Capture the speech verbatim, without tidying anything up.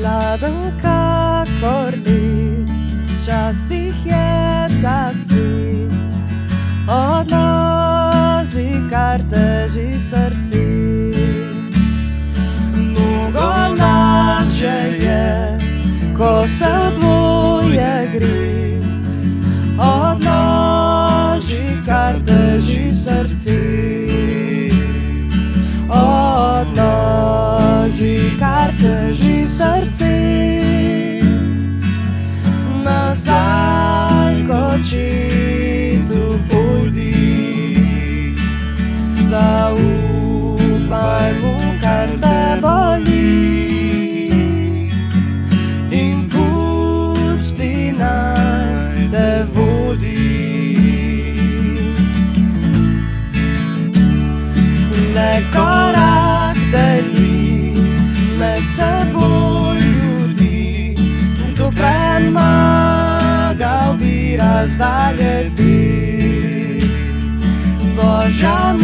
Hladen kakor led, včasih je ta svet. Odloži, kar teži srce. Mnogo lažje je, ko se v tvoje gre. Odloži, kar teži srce. Odloži, kar teži srce. Nazaj k očetu pojdi. Zaupaj mu, kar te boli. In pusti, naj te vodi. Le korak deli med seboj ljudi, dokler maga ovira zdalje ti. Božja